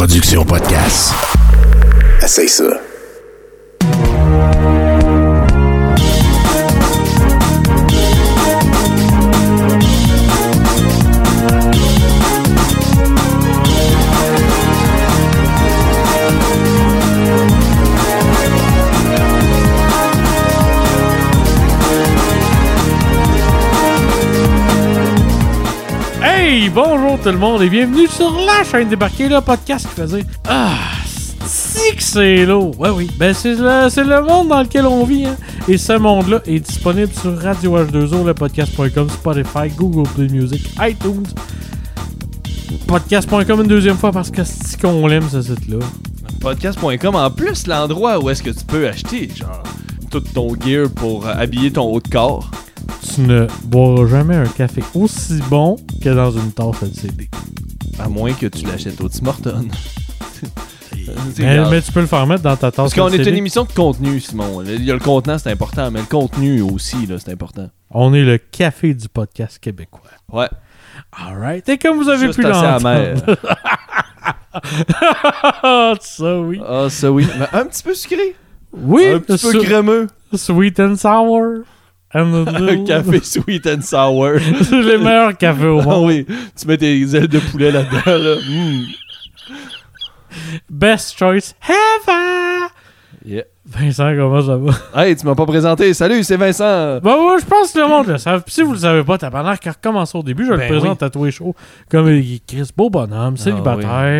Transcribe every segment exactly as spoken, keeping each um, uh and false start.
production podcast. Essaye ça. Hey, bonjour tout le monde et bienvenue sur la chaîne Débarqué, le podcast qui faisait ah, si que c'est lourd. Ouais, oui, ben c'est le, c'est le monde dans lequel on vit, hein. Et ce monde-là est disponible sur Radio H deux O, le podcast point com, Spotify, Google Play Music, iTunes, podcast point com une deuxième fois parce que c'est qu'on l'aime ce site-là. podcast point com, en plus, l'endroit où est-ce que tu peux acheter genre tout ton gear pour euh, habiller ton haut de corps. Tu ne boiras jamais un café aussi bon que dans une tasse L C D. À moins que tu l'achètes au Tim Hortons. mais, mais tu peux le faire mettre dans ta tasse Parce qu'on L C D. est une émission de contenu, Simon. Il y a le contenant, c'est important, mais le contenu aussi, là, c'est important. On est le café du podcast québécois. Ouais. Alright. Et comme vous avez Juste pu assez l'entendre... amer. ça, oui. Ah, ça oui. Mais un petit peu sucré. Oui. Un petit peu su- crémeux. Sweet and sour. And Un café sweet and sour. C'est les meilleurs cafés au Ah monde. oui. Tu mets tes ailes de poulet là-dedans, là. Mm. Best choice ever. Yeah. Vincent, comment ça va? Hey, tu m'as pas présenté. Salut, c'est Vincent. Bah ouais, je pense que le monde le savent. Puis si vous le savez pas, t'as pendant qu'à recommencer au début, je Ben le présente oui. à tous les shows. Comme il est Chris, beau bonhomme, célibataire.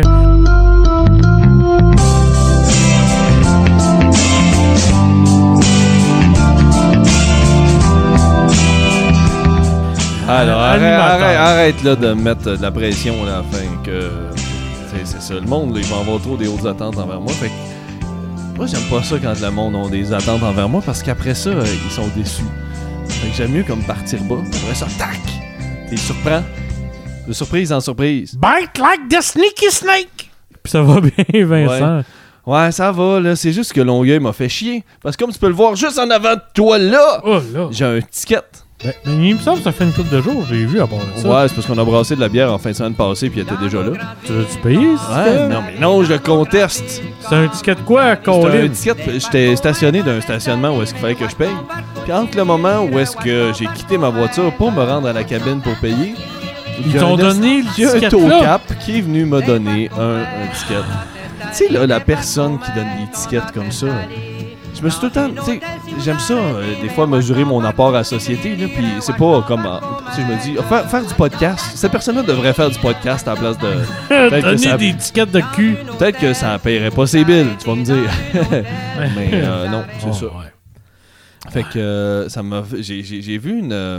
Alors, arrête, Animateur. arrête, arrête là, de mettre de la pression là, afin que. C'est, c'est ça, le monde, là, il va avoir trop des hautes attentes envers moi. Fait que, moi, j'aime pas ça quand le monde a des attentes envers moi parce qu'après ça, euh, ils sont déçus. Fait que j'aime mieux comme partir bas. Après ça, tac! T'es surprends. De surprise en surprise. Bite like the sneaky snake. Puis ça va bien, Vincent. Ouais, ça va, là. C'est juste que Longueuil m'a fait chier. Parce que comme tu peux le voir juste en avant de toi, là, Oh là. j'ai un ticket. Ben, mais il me semble que ça fait une couple de jours, j'ai vu à part de ça. Ouais, c'est parce qu'on a brassé de la bière en fin de semaine passée puis elle était déjà là. Tu veux-tu payer? Ouais, non, mais non, je le conteste. C'est un ticket de quoi, C'était un Colin? ticket, j'étais stationné d'un stationnement où est-ce qu'il fallait que je paye. Puis entre le moment où est-ce que j'ai quitté ma voiture pour me rendre à la cabine pour payer, il Ils y a t'ont un donné le il y a un ticket tow là. cap qui est venu me donner un, un ticket. Tu sais, là, la personne qui donne des tickets comme ça, je me suis tout le temps, tu sais, j'aime ça, euh, des fois, mesurer mon apport à la société, là, puis c'est pas comme, euh, tu sais, je me dis, faire, faire du podcast, cette personne-là devrait faire du podcast à la place de, peut-être que Donner ça- des tickets de cul. peut-être que ça paierait pas ses billes, tu vas me dire. Mais euh, non, c'est Oh, ça. ouais. Fait que euh, ça m'a, j'ai, j'ai, j'ai vu une, euh,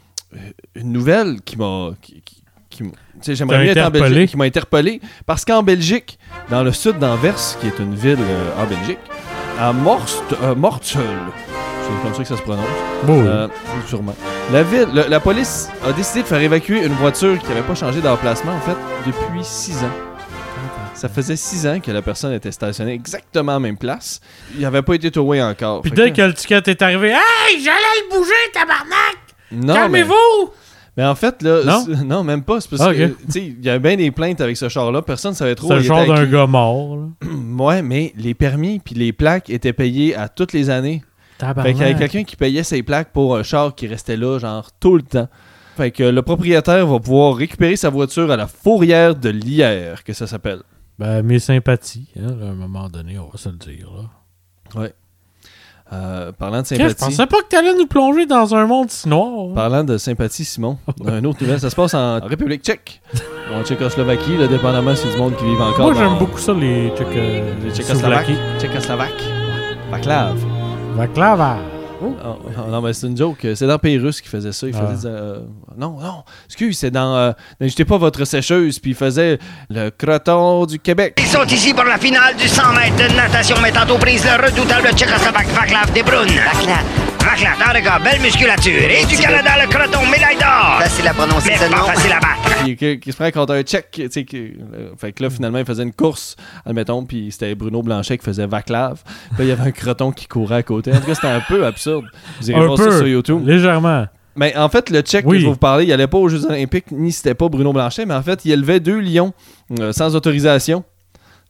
une nouvelle qui m'a, qui, qui, qui m'a- tu sais, j'aimerais T'as mieux être en interpellé? Belgique, qui m'a interpellé, parce qu'en Belgique, dans le sud d'Anvers, qui est une ville euh, en Belgique, à Morst, euh, Mortsel, c'est comme ça que ça se prononce, Bon, oui. euh, sûrement. La ville, le- la police a décidé de faire évacuer une voiture qui n'avait pas changé d'emplacement, en fait, depuis six ans. Ça faisait six ans que la personne était stationnée exactement à la même place. Il n'avait pas été towé encore. Puis Fait dès que- que le ticket est arrivé, hey, j'allais le bouger, tabarnak! Non, Calmez-vous! Mais en fait, là, Non? c'est- non, même pas. C'est parce Ah, que, ok. tu sais, il y avait bien des plaintes avec ce char-là. Personne ne savait trop. C'est le il genre était d'un avec- gars mort, là. Ouais, mais les permis puis les plaques étaient payés à toutes les années. Fait qu'il y avait Tabarnak. quelqu'un qui payait ses plaques pour un char qui restait là, genre, tout le temps. Fait que le propriétaire va pouvoir récupérer sa voiture à la fourrière de Lierre, que ça s'appelle. Ben, mes sympathies, hein, à un moment donné, on va se le dire, là. Ouais. Euh, parlant de Qu'est-ce, je sympathie... pensais pas que t'allais nous plonger dans un monde si noir. hein. Parlant de sympathie, Simon, un autre nouvelle, ça se passe en République tchèque. En Tchécoslovaquie, là, dépendamment si c'est du monde qui vit encore Moi, j'aime dans- beaucoup ça, les Tchèques... euh, les Tchécoslovaques. Slovaques. Tchécoslovaques. Vaclav. Baklava. Oh, oh, non, mais c'est une joke. C'est dans le pays russe qui faisait ça. Il Ah. faisait... euh, non, non. Excuse, c'est dans... Euh, N'ajoutez pas votre sécheuse. Puis il faisait le croton du Québec. Ils sont ici pour la finale du cent mètres de natation mettant aux prises le redoutable Tchécoslovaque Vaclav Debrun. Vaclav. Vaclav, dans le gars, belle musculature. Et du Canada, le croton, médaille d'or. Facile à prononcer Mais ce pas nom. facile à battre. Qui, qui, qui se prend contre un Tchèque. Tu sais, qui- euh, fait que là, finalement, il faisait une course, admettons. Puis c'était Bruno Blanchet qui faisait Vaclav. Puis là, il y avait un croton qui courait à côté. En tout cas, c'était un peu absurde. Vous irez Un voir ça peu, sur YouTube. légèrement. Mais en fait, le Tchèque Oui. que je vais vous parler, il allait pas aux Jeux Olympiques, ni c'était pas Bruno Blanchet, mais en fait, il élevait deux lions euh, sans autorisation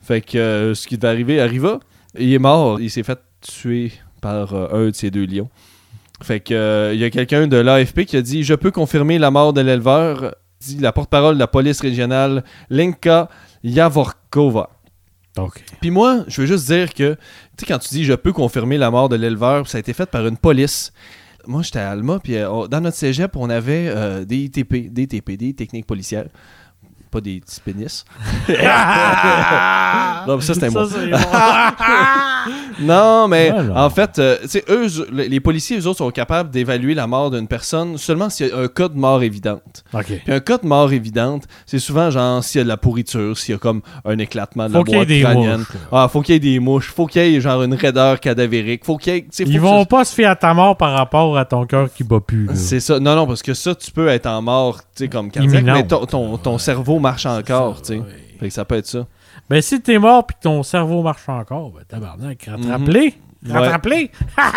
Fait que euh, ce qui devait arriver arriva. Il est mort. Il s'est fait tuer par euh, un de ces deux lions. Fait que euh, il y a quelqu'un de l'A F P qui a dit « Je peux confirmer la mort de l'éleveur », dit la porte-parole de la police régionale, Lenka Yavorkova. OK. Puis moi, je veux juste dire que, tu sais, quand tu dis « Je peux confirmer la mort de l'éleveur », ça a été fait par une police. Moi, j'étais à Alma, puis euh, dans notre cégep, on avait euh, des T P, des T P, des techniques policières. Pas des petits pénis. Non, mais ça, c'était moi. Non, mais Alors. en fait, euh, tu sais, eux, les policiers, eux autres, sont capables d'évaluer la mort d'une personne seulement s'il y a un cas de mort évidente. OK. Puis un cas de mort évidente, c'est souvent genre s'il y a de la pourriture, s'il y a comme un éclatement de Faut la qu'il y ait boîte des crânienne. mouches, là. Ah, faut qu'il y ait des mouches, faut qu'il y ait genre une raideur cadavérique, faut qu'il y ait... tu sais, faut Ils que vont ça- pas se fier à ta mort par rapport à ton cœur qui bat plus. là. C'est ça. Non, non, parce que ça, tu peux être en mort, tu sais, comme cardiaque, Imminente. mais ton, ton, ton cerveau marche encore, tu sais. Oui. Fait que ça peut être ça. Ben, si t'es mort pis que ton cerveau marche encore, ben, tabarnak, rattrape-les. Ouais. Rattrape-les.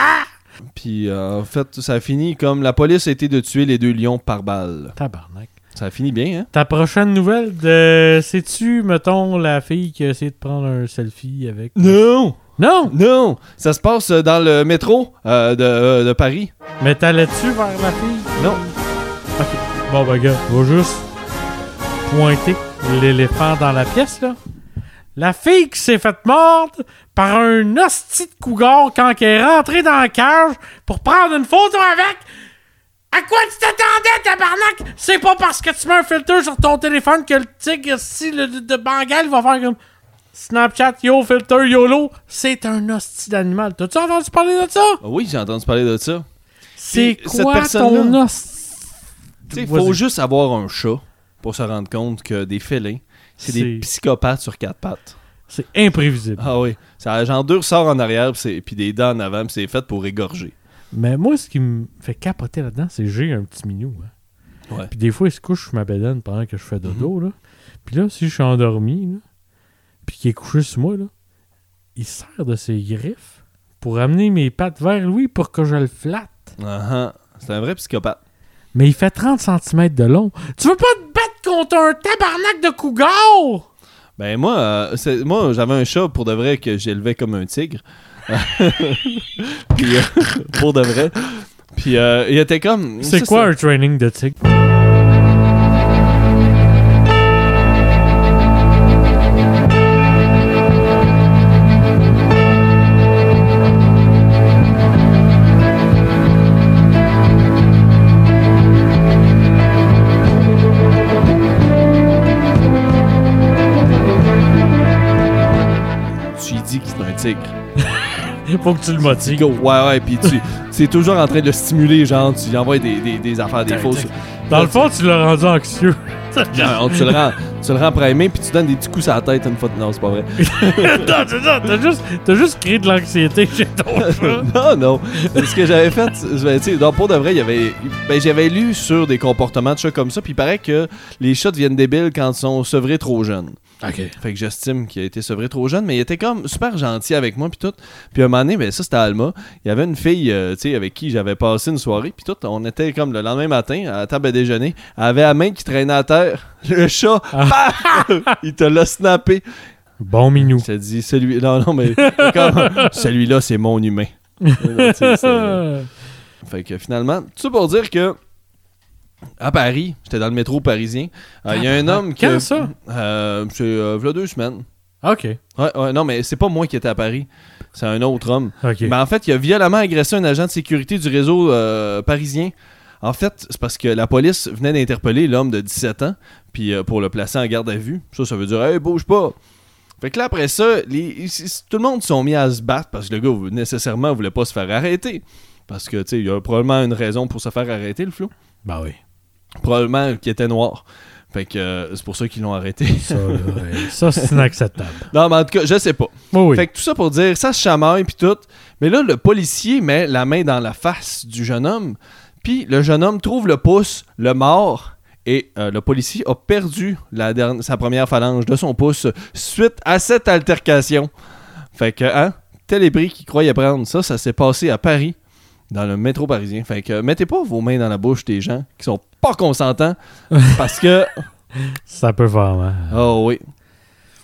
Puis, euh, en fait, ça a fini comme la police a été de tuer les deux lions par balle. Tabarnak. Ça a fini bien, hein? Ta prochaine nouvelle de... Sais-tu, mettons, la fille qui a essayé de prendre un selfie avec... Non! Non! Non! Ça se passe dans le métro euh, de, euh, de Paris. Mais t'allais-tu vers la fille? Non. OK. Bon, ben, gars, on va juste pointer l'éléphant dans la pièce, là. La fille qui s'est faite mordre par un hostie de cougar quand elle est rentrée dans la cage pour prendre une photo avec. À quoi tu t'attendais, tabarnak? C'est pas parce que tu mets un filtre sur ton téléphone que le tigre si le de, de Bengale va faire comme Snapchat, yo, filter, YOLO. C'est un hostie d'animal. T'as-tu entendu parler de ça? Ah oui, j'ai entendu parler de ça. C'est Puis, cette quoi personne-là- ton hostie? Tu sais, il Vas-y. faut juste avoir un chat pour se rendre compte que des félins, c'est des C'est- psychopathes sur quatre pattes. C'est imprévisible. Ah oui. Ça a genre deux ressorts en arrière, puis c'est- puis des dents en avant, puis c'est fait pour égorger. Mais moi, ce qui me fait capoter là-dedans, c'est que j'ai un petit minou. Hein. Ouais. Puis des fois, il se couche sur ma bédaine pendant que je fais dodo. Là. Puis là, si je suis endormi, là, puis qu'il est couché sur moi, là, il sert de ses griffes pour amener mes pattes vers lui pour que je le flatte. Ah ah. C'est un vrai psychopathe. Mais il fait trente centimètres de long. Tu veux pas te battre contre un tabarnak de cougar? Ben moi, euh, c'est- moi j'avais un chat pour de vrai que j'élevais comme un tigre. Puis, euh, pour de vrai. Puis euh, il était comme... C'est ça, quoi ça- un training de tigre? Tu lui dis que c'est un tigre. Faut que tu le motives. Go. Ouais, ouais, puis tu c'est toujours en train de le stimuler, genre, tu lui envoies des, des, des affaires, des fausses... Dans le fond, tu l'as rendu anxieux. Non, tu le rends, tu le rends primé, puis tu donnes des petits coups sur la tête une fois. Non, c'est pas vrai. Non, c'est ça, t'as juste, t'as juste créé de l'anxiété chez ton chat. non, non. Ce que j'avais fait, ben, tu sais, donc, pour de vrai, il y avait, ben, j'avais lu sur des comportements de chats comme ça, puis il paraît que les chats deviennent débiles quand ils sont sevrés trop jeunes. OK. Fait que j'estime qu'il a été sevré trop jeune, mais il était comme super gentil avec moi, puis tout. Puis à un moment donné, ben ça, c'était à Alma. Il y avait une fille, euh, tu sais, avec qui j'avais passé une soirée, puis tout. On était comme le lendemain matin, à la table à déjeuner. Elle avait la main qui traînait à terre. Le chat, paf! Il te l'a snappé. Bon minou. Je te dis, celui... Non, non, mais comme, celui-là, c'est mon humain. Tu sais, c'est- Fait que finalement, tout ça pour dire que à Paris, j'étais dans le métro parisien, euh, il y a un homme qui... Quand ça? Euh, c'est euh, v'là deux semaines. OK. Ouais, ouais, non, mais c'est pas moi qui étais à Paris. C'est un autre homme. OK. Mais en fait, il a violemment agressé un agent de sécurité du réseau euh, parisien. En fait, c'est parce que la police venait d'interpeller l'homme de dix-sept ans, puis euh, pour le placer en garde à vue. Ça, ça veut dire « Hey, bouge pas! » Fait que là, après ça, les, tout le monde se sont mis à se battre parce que le gars, nécessairement, voulait pas se faire arrêter. Parce que, tu sais, il y a probablement une raison pour se faire arrêter, le flou. Ben oui. Probablement qu'il était noir. Fait que euh, c'est pour ça qu'ils l'ont arrêté. Ça, là, ouais. Ça, c'est inacceptable. Non, mais en tout cas, je sais pas. Oh oui. Fait que tout ça pour dire, ça se chamaille puis tout. Mais là, le policier met la main dans la face du jeune homme. Puis le jeune homme trouve le pouce, le mord. Et euh, le policier a perdu la dernière, sa première phalange de son pouce suite à cette altercation. Fait que, hein, tel est pris qu'il croyait prendre. Ça, ça s'est passé à Paris, dans le métro parisien. Fait que, mettez pas vos mains dans la bouche des gens qui sont pas consentants. Parce que... Ça peut faire mal. Oh oui.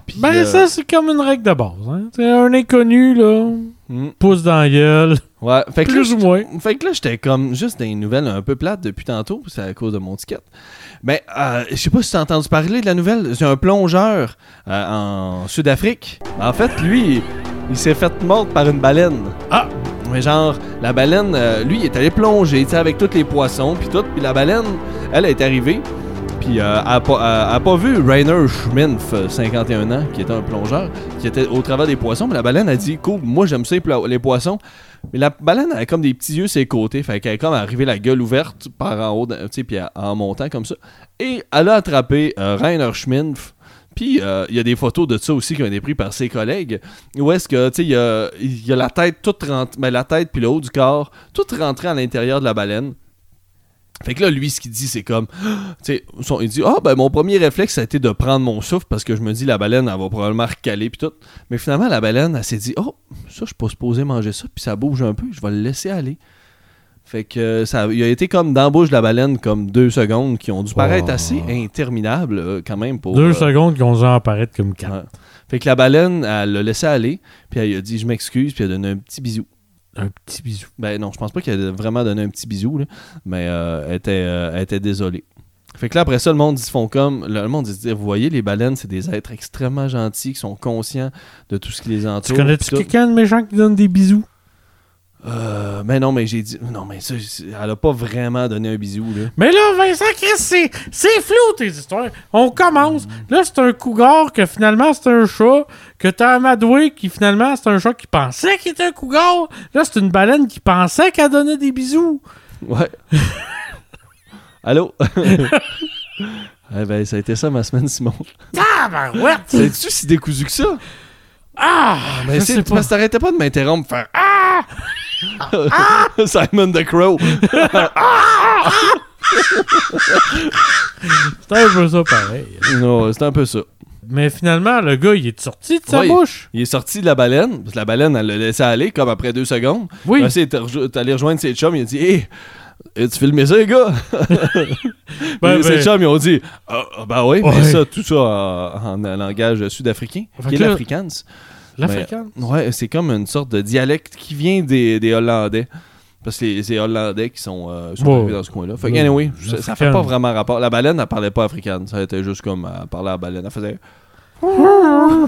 Puis, Ben, euh, ça, c'est comme une règle de base. Hein? C'est un inconnu, là, hmm. pouce dans la gueule. Ouais, fait que Plus là, ou moins. Fait que là, j'étais comme juste dans les nouvelles un peu plates depuis tantôt, c'est à cause de mon ticket. Ben, euh, je sais pas si tu as entendu parler de la nouvelle. C'est un plongeur euh, en Sud-Afrique. En fait, lui, il s'est fait mordre par une baleine. Ah! Mais genre, la baleine, euh, lui, il est allé plonger, tu sais, avec tous les poissons, puis tout. Puis la baleine, elle est arrivée, puis euh, elle a pas, elle a pas vu Rainer Schminf, cinquante et un ans, qui était un plongeur, qui était au travers des poissons. Mais la baleine a dit, cool, moi j'aime ça les poissons. Mais la baleine elle a comme des petits yeux sur les côtés, fait qu'elle est comme arrivée la gueule ouverte par en haut, tu sais, puis en montant comme ça. Et elle a attrapé euh, Rainer Schminf. Puis, il euh, y a des photos de ça aussi qui ont été prises par ses collègues, où est-ce que, tu sais, il y a, y a la tête toute rentrée, ben, la tête puis le haut du corps, toute rentrée à l'intérieur de la baleine. Fait que là, lui, ce qu'il dit, c'est comme, tu sais, il dit, ah, oh, ben, mon premier réflexe, ça a été de prendre mon souffle, parce que je me dis, la baleine, elle va probablement recaler, puis tout. Mais finalement, la baleine, elle s'est dit, oh, ça, je suis pas supposé manger ça, puis ça bouge un peu, je vais le laisser aller. Fait que ça il a été comme dans la bouche de la baleine comme deux secondes qui ont dû paraître oh. assez interminables euh, quand même pour... Deux euh, secondes qui ont dû apparaître comme quatre. Ouais. Fait que la baleine, elle l'a laissé aller, puis elle a dit je m'excuse, puis elle a donné un petit bisou. Un petit bisou. Ben non, je pense pas qu'elle a vraiment donné un petit bisou, là, mais euh, elle, était, euh, elle était désolée. Fait que là, après ça, le monde, ils se font comme... Le monde, ils se disent, vous voyez, les baleines, c'est des êtres extrêmement gentils, qui sont conscients de tout ce qui les entoure. Tu connais-tu quelqu'un de méchant qui donne des bisous? Euh, ben non, mais j'ai dit... Non, mais ça, elle a pas vraiment donné un bisou, là. Mais là, Vincent, Chris, c'est, c'est flou, tes histoires. On commence. Là, c'est un cougar que finalement, c'est un chat. Que t'as amadoué qui finalement, c'est un chat qui pensait qu'il était un cougar. Là, c'est une baleine qui pensait qu'elle donnait des bisous. Ouais. Allô? Eh ben, ça a été ça, ma semaine, Simon. Ah, ben ouais! Sais-tu si décousu que ça? Ah! Mais je c'est sais pas. parce que t'arrêtais pas de m'interrompre faire Ah! Ah! Simon the Crow. C'est un peu ça pareil. Non, c'est un peu ça. Mais finalement, le gars, il est sorti de sa Ouais, bouche. Il est sorti de la baleine. Parce que la baleine, elle l'a laissé aller comme après deux secondes. Oui. Il a essayé d'aller rejoindre ses chums. Il a dit Hé, hey, tu filmé ça, les gars? Ben, Et ses ben... chums, ils ont dit Ah, ben oui, Ouais. mais ça, tout ça en, en langage sud-africain, Fait qui est que là- l'afrikaans. L'Africain. Mais, ouais, c'est comme une sorte de dialecte qui vient des, des Hollandais. Parce que les, c'est Hollandais qui sont, euh, sont Wow. arrivés dans ce coin-là. Fait que, Ouais. anyway, ça, ça fait L'Africaine. pas vraiment rapport. La baleine, elle parlait pas africaine. Ça était juste comme elle parlait à la baleine. Elle faisait. Je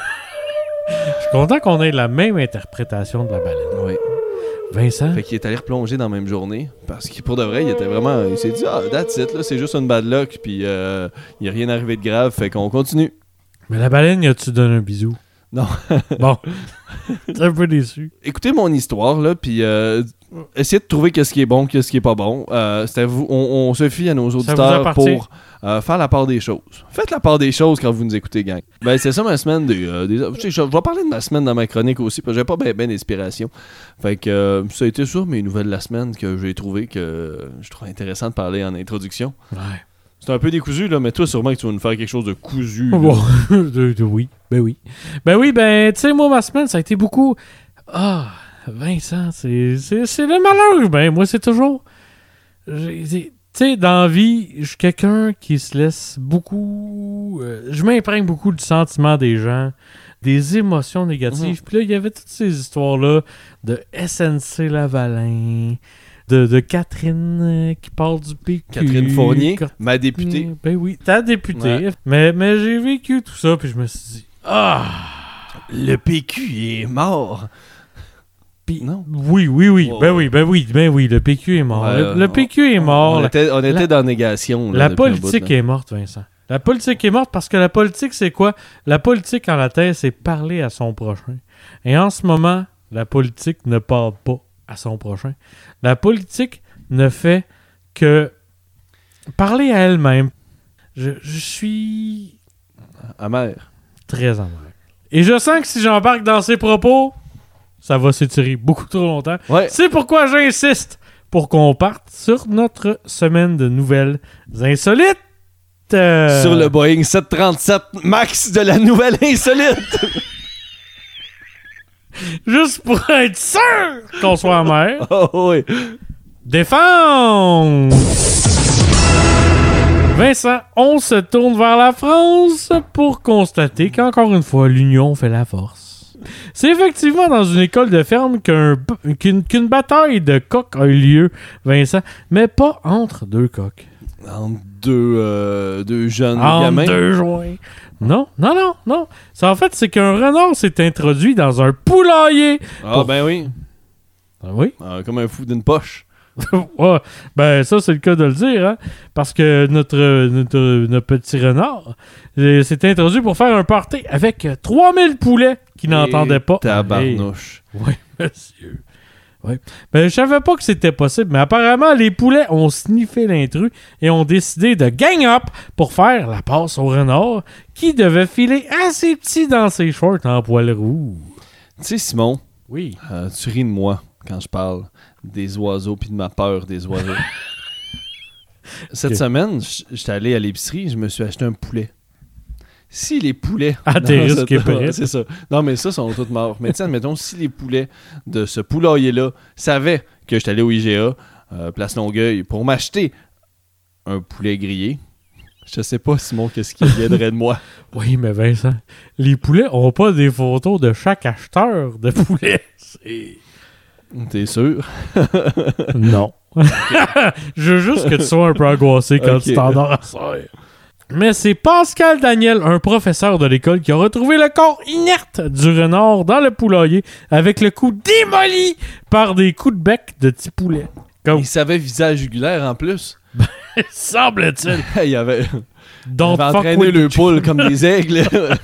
suis content qu'on ait la même interprétation de la baleine. Oui. Vincent? Fait qu'il est allé replonger dans la même journée. Parce que pour de vrai, il était vraiment. Il s'est dit, ah, that's it, là, c'est juste une bad luck. Puis euh, il n'y a rien arrivé de grave. Fait qu'on continue. Mais la baleine, y a-tu donné un bisou? Non. Bon. T'es un peu déçu. Écoutez mon histoire, là, puis euh, essayez de trouver qu'est-ce qui est bon, qu'est-ce qui est pas bon. Euh, c'est à vous, on, on se fie à nos vous auditeurs appartient. pour euh, faire la part des choses. Faites la part des choses quand vous nous écoutez, gang. Ben, c'est ça ma semaine. Des, euh, des, je, je vais parler de ma semaine dans ma chronique aussi, parce que j'ai pas bien ben d'inspiration. Fait que euh, ça a été ça, mes nouvelles de la semaine que j'ai trouvé que euh, je trouve intéressant de parler en introduction. Ouais. C'est un peu décousu, là, mais toi, sûrement que tu vas nous faire quelque chose de cousu. là. Bon, de- de- oui, ben oui. Ben oui, ben, tu sais, moi, ma semaine, ça a été beaucoup... Ah, Vincent, c'est, c'est, c'est le malheur humain. Moi, c'est toujours... j'ai- j'ai- Tu sais, dans la vie, je suis quelqu'un qui se laisse beaucoup... euh, je m'imprègne beaucoup du sentiment des gens, des émotions négatives. Puis là, il y avait toutes ces histoires-là de S N C Lavalin, de, de Catherine euh, qui parle du P Q. Catherine Fournier, Cat- ma députée. Ben oui, ta députée. Ouais. Mais, mais j'ai vécu tout ça, puis je me suis dit... Ah! Le P Q, il est mort. Puis, Non. Oui, oui, oui. Wow. Ben oui, ben oui, ben oui, le P Q est mort. Ouais, le, euh, le P Q est mort. On La, était, on était la- dans la négation. Là, la depuis un bout, politique là. est morte, Vincent. La politique est morte parce que la politique, c'est quoi? La politique, en latin, c'est parler à son prochain. Et en ce moment, la politique ne parle pas à son prochain. La politique ne fait que parler à elle-même. Je, je suis Amer. très amer. Et je sens que si j'embarque dans ces propos, ça va s'étirer beaucoup trop longtemps. Ouais. C'est pourquoi j'insiste pour qu'on parte sur notre semaine de nouvelles insolites. Euh, Sur le Boeing sept trente-sept Max de la nouvelle insolite. Juste pour être sûr qu'on soit amer. Oh oui. Défense! Vincent, on se tourne vers la France pour constater qu'encore une fois, l'union fait la force. C'est effectivement dans une école de ferme qu'un, qu'une, qu'une bataille de coqs a eu lieu, Vincent, mais pas entre deux coqs. Entre deux, euh, deux jeunes Entre gamins. deux joints. Non, non, non, non. Ça, en fait, c'est qu'un renard s'est introduit dans un poulailler. Ah, pour... ben oui. Ah oui? Ah, comme un fou d'une poche. Ouais, ben ça c'est le cas de le dire, hein? Parce que notre, notre, notre petit renard euh, s'est introduit pour faire un party avec trois mille poulets qui n'entendaient pas. Tabarnouche. Oui, monsieur. Ouais. Ben, je savais pas que c'était possible, mais apparemment les poulets ont sniffé l'intrus et ont décidé de gang up pour faire la passe au renard qui devait filer assez petit dans ses shorts en poil roux. Tu sais, Simon, Oui. euh, tu ris de moi quand je parle des oiseaux puis de ma peur des oiseaux. Cette Ok. semaine, j- j'étais allé à l'épicerie, je me suis acheté un poulet. Si les poulets... À tes dans risques cette- et périls. C'est ça. Non, mais ça, sont tous morts. Mais tiens, admettons, si les poulets de ce poulailler-là savaient que j'étais allé au I G A, euh, Place Longueuil, pour m'acheter un poulet grillé, je sais pas, Simon, qu'est-ce qui viendrait de moi. Oui, mais Vincent, les poulets ont pas des photos de chaque acheteur de poulets. C'est... T'es sûr? Non. Je veux juste que tu sois un peu angoissé quand Ok. tu t'endors à soir. Mais c'est Pascal Daniel, un professeur de l'école, qui a retrouvé le corps inerte du renard dans le poulailler avec le cou démoli par des coups de bec de petits poulets. Comme Il savait visage jugulaire en plus. semble-t-il. Il y avait, Don't il avait fuck entraîné with le the poule comme des aigles.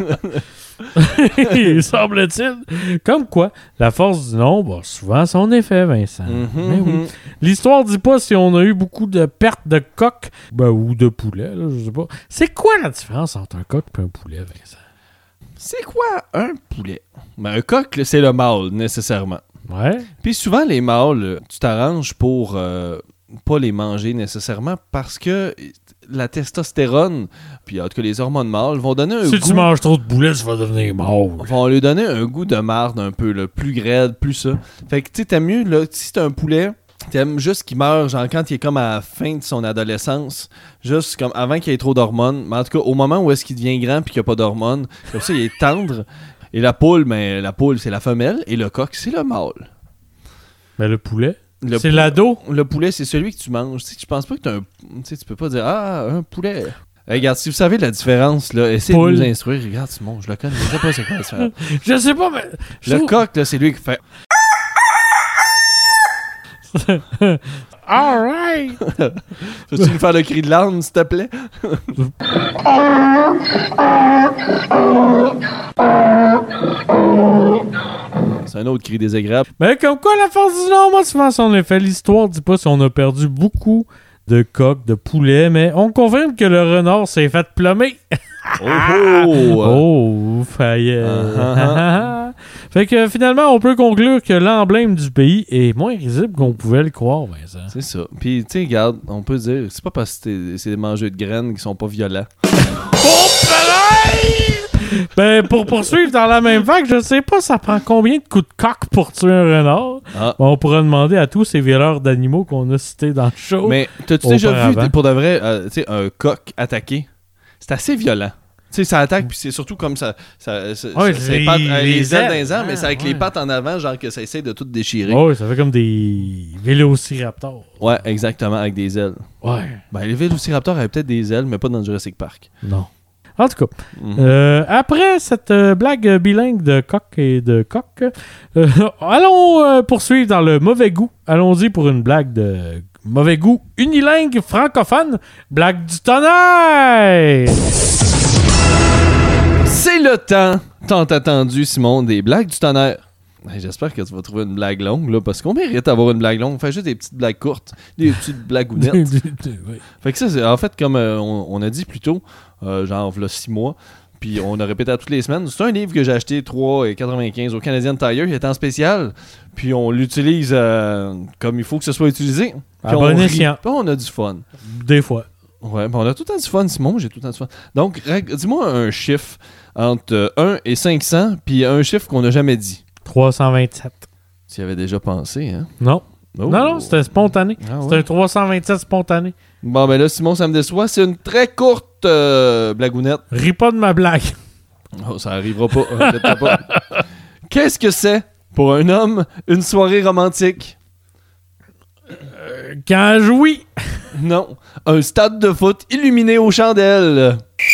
semble-t-il. Comme quoi, la force du nombre a souvent son effet, Vincent. Mhm, Mais oui. mhm. L'histoire dit pas si on a eu beaucoup de pertes de coqs ben, ou de poulets, là, je sais pas. C'est quoi la différence entre un coq et un poulet, Vincent? C'est quoi un poulet? Ben, un coq, là, c'est le mâle, nécessairement. Ouais. Puis souvent, les mâles, tu t'arranges pour euh, pas les manger nécessairement parce que la testostérone, puis en tout cas les hormones mâles, vont donner un Si goût... tu manges trop de poulet, tu vas devenir mort. vont lui donner un goût de marde un peu, là, plus graide, plus ça. Fait que tu sais, t'aimes mieux, là, si t'as un poulet, t'aimes juste qu'il meure, genre quand il est comme à la fin de son adolescence, juste comme avant qu'il ait trop d'hormones, mais en tout cas, au moment où est-ce qu'il devient grand puis qu'il n'y a pas d'hormones, comme ça, il est tendre. Et la poule, ben, la poule, c'est la femelle, et le coq, c'est le mâle. Mais le poulet, Le c'est pou- l'ado. Le poulet, c'est celui que tu manges. Tu sais, je pense pas que t'as un... Tu sais, tu peux pas dire « Ah, un poulet! » Regarde, si vous savez la différence, là, essayez Poule. de nous instruire. Regarde, Simon, je le connais. Je sais pas c'est quoi la différence. Je sais pas, mais... je Le trouve- coq, là, c'est lui qui fait... All right. Peux-tu nous faire le cri de l'âne, s'il te plaît? C'est un autre cri désagréable. Mais comme quoi, la force du nombre a souvent son effet. L'histoire dit pas si on a perdu beaucoup de coqs, de poulets, mais on confirme que le renard s'est fait plomber. Oh, oh! Oh, faillet. Ah, Fait que finalement, on peut conclure que l'emblème du pays est moins risible qu'on pouvait le croire, Vincent. C'est ça. Puis, tu sais, regarde, on peut dire, c'est pas parce que c'est- c'est des mangeurs de graines qui sont pas violents. Ben, pour poursuivre dans la même vague, je sais pas, ça prend combien de coups de coq pour tuer un renard? Ah. Ben, on pourra demander à tous ces violeurs d'animaux qu'on a cités dans le show. Mais t'as-tu déjà vu, Auparavant. t'sais, pour de vrai, euh, tu sais, un coq attaqué? C'est assez violent. Tu sais, ça attaque, puis c'est surtout comme ça. ça, ça Ouais, ça- les- ses pattes, euh, les les ailes dans ailes. les airs, mais c'est avec Ah, les ouais. pattes en avant, genre que ça essaie de tout déchirer. Oh, ça fait comme des vélociraptors. Ouais, exactement, avec des ailes. Ouais. Ben, les vélociraptors avaient peut-être des ailes, mais pas dans Jurassic Park. Non. En tout cas, Mhm. euh, après cette euh, blague bilingue de coq et de coq, euh, allons euh, poursuivre dans le mauvais goût. Allons-y pour une blague de mauvais goût unilingue francophone. Blague du tonnerre! C'est le temps, tant attendu, Simon, des blagues du tonnerre. Hey, j'espère que tu vas trouver une blague longue, là, parce qu'on mérite d'avoir une blague longue. Fais juste des petites blagues courtes, des petites blagounettes. Oui. Fait que ça, c'est en fait, comme euh, on, on a dit plus tôt, euh, genre, v'là six mois, puis on a répété à toutes les semaines. C'est un livre que j'ai acheté trois dollars quatre-vingt-quinze au Canadian Tire. Il est en spécial, puis on l'utilise euh, comme il faut que ce soit utilisé. Puis À on bon rit, escient. puis on a du fun. Des fois. Ouais, ben on a tout le temps du fun, Simon. J'ai tout le temps du fun. Donc, règle- dis-moi un chiffre entre euh, un et cinq cents, puis un chiffre qu'on n'a jamais dit. trois cent vingt-sept. Tu y avais déjà pensé, hein? Non. Oh. Non, non, c'était spontané. Ah, ouais. C'était un trois cent vingt-sept spontané. Bon, ben là, Simon, ça me déçoit. C'est une très courte euh, blagounette. Ris pas de ma blague. Oh, ça arrivera pas. Inquiète-toi pas. Qu'est-ce que c'est, pour un homme, une soirée romantique? Euh, quand je oui. Non. Un stade de foot illuminé aux chandelles.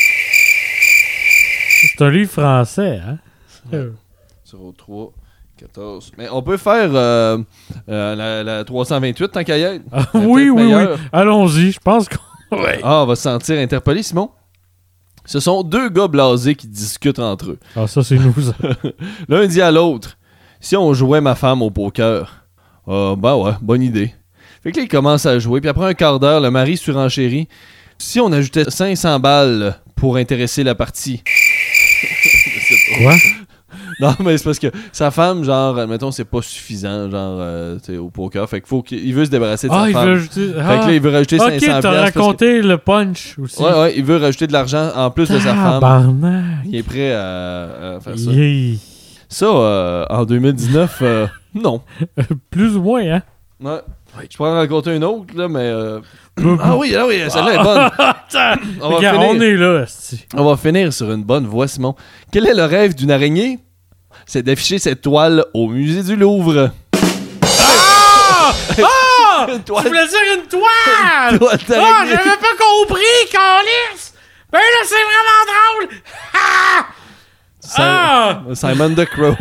C'est un livre français, hein? Ouais. zéro trois quatorze. Mais on peut faire euh, euh, la, la trois cent vingt-huit tant qu'à y être. Ah, Elle est oui, peut-être oui, oui. meilleure. Allons-y, je pense qu'on... Ouais. Ah, on va se sentir interpellé, Simon. Ce sont deux gars blasés qui discutent entre eux. Ah, ça, c'est nous, ça. L'un dit à l'autre, si on jouait ma femme au poker, ah, ben ouais, bonne idée. Fait que là, ils commencent à jouer, puis après un quart d'heure, le mari surenchérit. Si on ajoutait cinq cents balles pour intéresser la partie. Quoi? Non, mais c'est parce que sa femme, genre, admettons, c'est pas suffisant, genre, euh, tu sais, au poker. Fait qu'il faut qu'il il veut se débarrasser de Ah, sa il femme. veut ajouter... Fait que là, il veut rajouter Ok, cinq cents t'as piastres parce raconté le punch aussi. que- Ouais, ouais, il veut rajouter de l'argent en plus de sa femme. Tabarnak. Il est prêt à, à faire ça. Yeah. Ça, euh, en deux mille dix-neuf, euh, non. Plus ou moins, hein? Ouais. Je pourrais en raconter une autre, là, mais... euh, ah oui, ah oui, celle-là est bonne. On va, Regarde, finir, on est là, esti. on va finir sur une bonne voix, Simon. Quel est le rêve d'une araignée? C'est d'afficher cette toile au musée du Louvre. Ah! Ah! Une Tu toile, voulais dire une toile! toile Ah, d'araignée. j'avais pas compris, Carlis! Ben là, c'est vraiment drôle! Ah! Ah! Sim- Simon the Crow.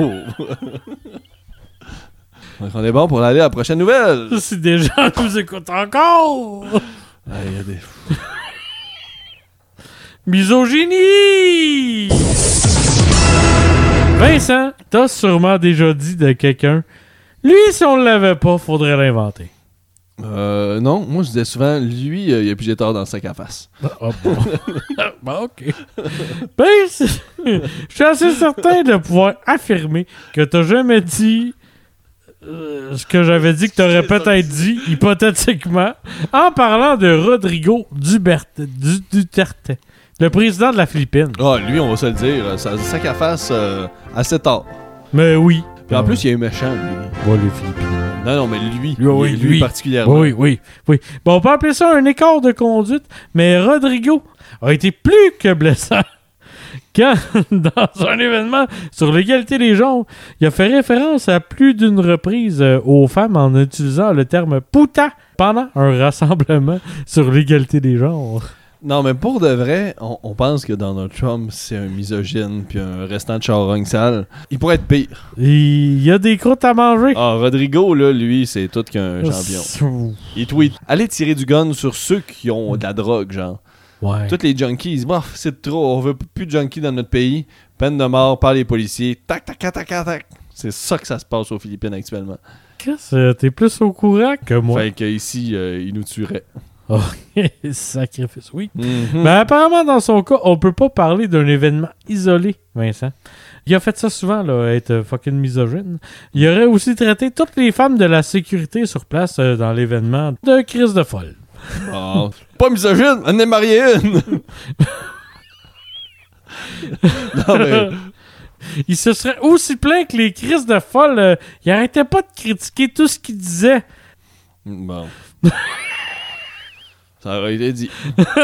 Donc on est bon pour aller à la prochaine nouvelle. Si des gens nous écoutent encore! Ah, il y a des... Misogynie! Vincent, t'as sûrement déjà dit de quelqu'un, lui, si on l'avait pas, faudrait l'inventer. Euh, non, moi je disais souvent, lui, euh, il a plus de tort dans le sac à face. Ah bon. Bon, ok. Ben, c'est- je suis assez certain de pouvoir affirmer que t'as jamais dit euh, ce que j'avais dit que t'aurais peut-être dit, hypothétiquement, en parlant de Rodrigo Duterte, du, Duterte, le président de la Philippine. Ah, lui, on va se le dire, ça a le sac à face euh, assez tard. Mais oui. Puis en plus, il est méchant, lui. Ouais, les Philippines. Non, non, mais lui, Lui, oui, lui, lui. particulièrement. Oui, oui, oui. Bon, on peut appeler ça un écart de conduite, mais Rodrigo a été plus que blessant quand, dans un événement sur l'égalité des genres, il a fait référence à plus d'une reprise euh, aux femmes en utilisant le terme « puta » pendant un rassemblement sur l'égalité des genres. Non, mais pour de vrai, on, on pense que Donald Trump, c'est un misogyne puis un restant de charogne sale. Il pourrait être pire. Il y a des croûtes à manger. Ah, Rodrigo, là, lui, c'est tout qu'un champion. Il tweet « Allez tirer du gun sur ceux qui ont de la drogue, genre. » Ouais. Tous les junkies, bof, c'est trop, on veut plus de junkies dans notre pays. Peine de mort par les policiers. Tac, tac, tac, tac, tac. C'est ça que ça se passe aux Philippines actuellement. Qu'est-ce que t'es plus au courant que moi? Fait qu'ici, euh, ils nous tueraient. Oh, sacrifice, oui. Mm-hmm. Mais apparemment, dans son cas, on peut pas parler d'un événement isolé, Vincent. Il a fait ça souvent, là, être fucking misogyne. Il aurait aussi traité toutes les femmes de la sécurité sur place euh, dans l'événement de crise de folle. Oh, pas misogyne, on est marié une. Non, mais... Il se serait aussi plaint que les crises de folle, euh, il arrêtait pas de critiquer tout ce qu'il disait. Bon. Ça aurait été dit.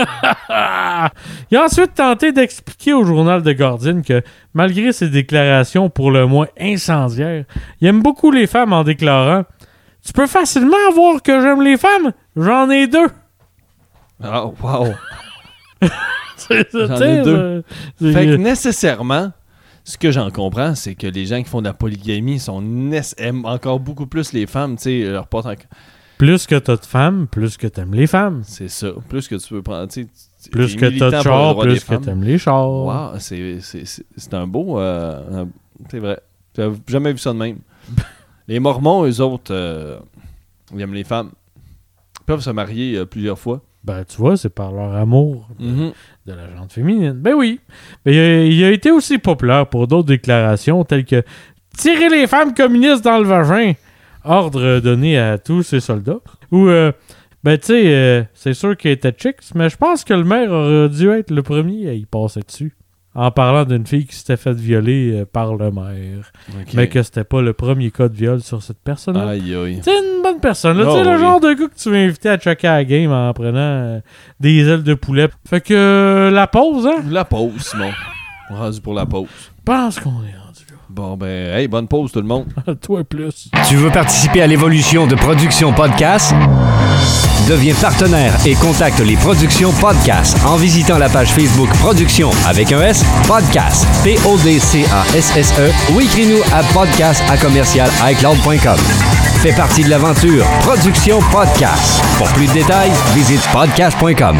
Il a ensuite tenté d'expliquer au journal The Guardian que, malgré ses déclarations pour le moins incendiaires, il aime beaucoup les femmes en déclarant « Tu peux facilement voir que j'aime les femmes, j'en ai deux. Ah, wow. » C'est ça, J'en tu sais, ai deux. euh, c'est- Fait que nécessairement, ce que j'en comprends, c'est que les gens qui font de la polygamie sont nec- aiment encore beaucoup plus les femmes, tu sais, leur pote en... Plus que t'as de femmes, plus que t'aimes les femmes. C'est ça. Plus que tu peux prendre, tu sais... Plus t'es que t'as militant de pour le chars, droit des plus que femmes. t'aimes les chars. Wow, c'est, c'est, c'est, c'est un beau... Euh, un- c'est vrai. J'avais jamais vu ça de même. Les Mormons, eux autres, euh, ils aiment les femmes. Ils peuvent se marier euh, plusieurs fois. Ben, tu vois, c'est par leur amour de, Mm-hmm. de la gente féminine. Ben oui. Mais il a, il a été aussi populaire pour d'autres déclarations telles que « Tirer les femmes communistes dans le vagin », ordre donné à tous ses soldats. Ou, euh, ben tu sais, euh, c'est sûr qu'il était chicks, mais je pense que le maire aurait dû être le premier à y passer dessus. en parlant d'une fille qui s'était faite violer euh, par le maire. Okay. Mais que c'était pas le premier cas de viol sur cette personne-là. Aïe, aïe. C'est une bonne personne. Là. Oh, Tu sais, le oui. genre de gars que tu vas inviter à checker à la game en prenant euh, des ailes de poulet. Fait que euh, la pause, hein? La pause, Simon. On est rendu pour la pause. Je pense qu'on est rendu là. Bon, ben, hey, bonne pause, tout le monde. Toi plus. Tu veux participer à l'évolution de Production Podcast? Deviens partenaire et contacte les Productions Podcast en visitant la page Facebook Production avec un S, Podcast, P O D C A S S E ou écris-nous à podcast à commercial iCloud point com. Fais partie de l'aventure Production Podcast. Pour plus de détails, visite podcast point com.